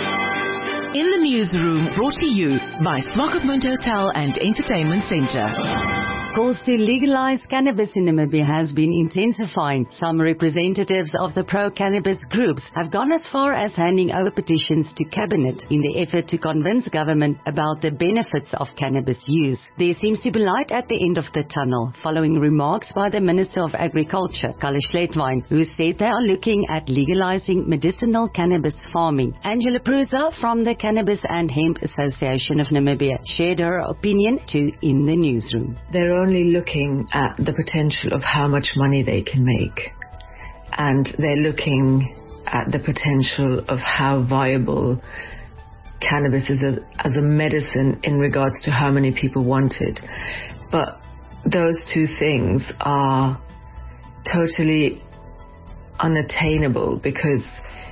In the newsroom, brought to you by Swakopmund Hotel and Entertainment Centre. Calls to legalize cannabis in Namibia has been intensifying. Some representatives of the pro-cannabis groups have gone as far as handing over petitions to Cabinet in the effort to convince government about the benefits of cannabis use. There seems to be light at the end of the tunnel, following remarks by the Minister of Agriculture, Kalle Schledwijn, who said they are looking at legalizing medicinal cannabis farming. Angela Prusa from the Cannabis and Hemp Association of Namibia shared her opinion to In the Newsroom. They're only looking at the potential of how much money they can make, and they're looking at the potential of how viable cannabis is as a medicine in regards to how many people want it. But those two things are totally unattainable because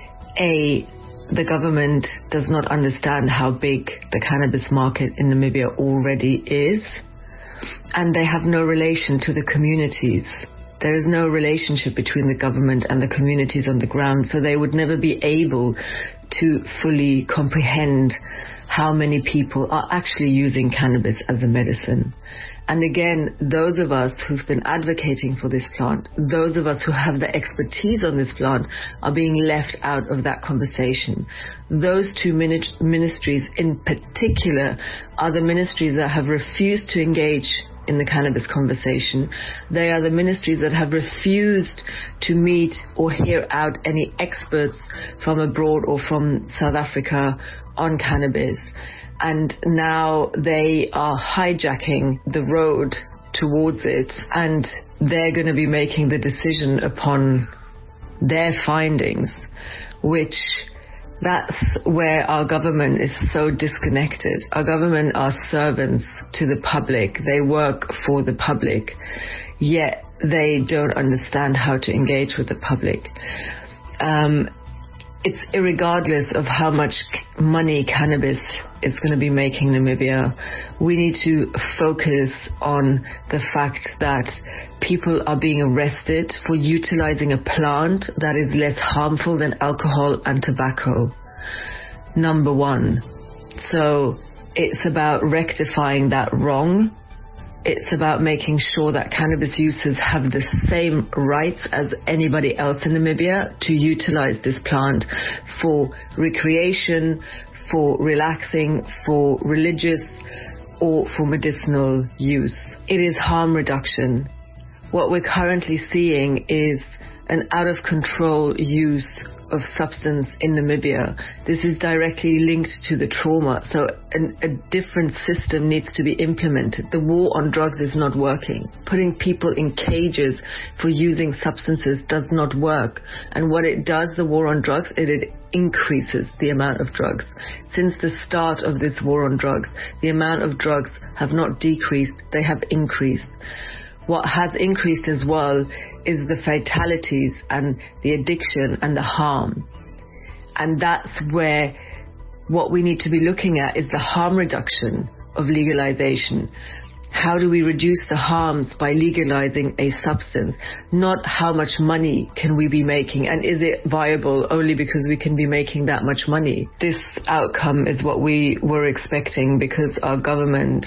the government does not understand how big the cannabis market in Namibia already is, and they have no relation to the communities. There is no relationship between the government and the communities on the ground, so they would never be able to fully comprehend how many people are actually using cannabis as a medicine. And again, those of us who've been advocating for this plant, those of us who have the expertise on this plant, are being left out of that conversation. Those two ministries in particular are the ministries that have refused to engage in the cannabis conversation. They are the ministries that have refused to meet or hear out any experts from abroad or from South Africa on cannabis. And now they are hijacking the road towards it, and they're going to be making the decision upon their findings, which that's where our government is so disconnected. Our government are servants to the public. They work for the public, yet they don't understand how to engage with the public. It's irregardless of how much money cannabis is going to be making Namibia. We need to focus on the fact that people are being arrested for utilizing a plant that is less harmful than alcohol and tobacco. Number one. So it's about rectifying that wrong. It's about making sure that cannabis users have the same rights as anybody else in Namibia to utilize this plant for recreation, for relaxing, for religious, or for medicinal use. It is harm reduction. What we're currently seeing is an out-of-control use of substance in Namibia. This is directly linked to the trauma, so a different system needs to be implemented. The war on drugs is not working. Putting people in cages for using substances does not work. And what it does, the war on drugs, it increases the amount of drugs. Since the start of this war on drugs, the amount of drugs have not decreased, they have increased. What has increased as well is the fatalities and the addiction and the harm. And that's where what we need to be looking at is the harm reduction of legalization. How do we reduce the harms by legalizing a substance? Not how much money can we be making, and is it viable only because we can be making that much money? This outcome is what we were expecting because our government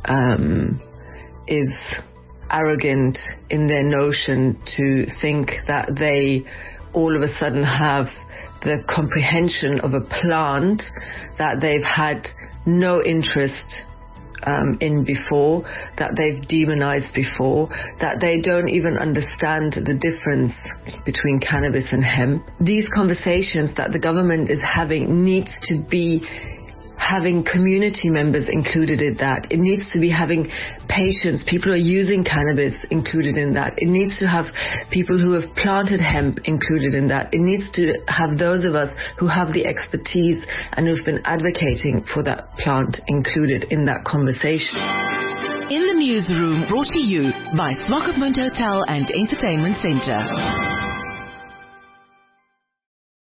is arrogant in their notion to think that they all of a sudden have the comprehension of a plant that they've had no interest in before, that they've demonized before, that they don't even understand the difference between cannabis and hemp. These conversations that the government is having needs to be having community members included in that. It needs to be having patients, people who are using cannabis included in that. It needs to have people who have planted hemp included in that. It needs to have those of us who have the expertise and who've been advocating for that plant included in that conversation. In the newsroom, brought to you by Swakopmund Hotel and Entertainment Centre.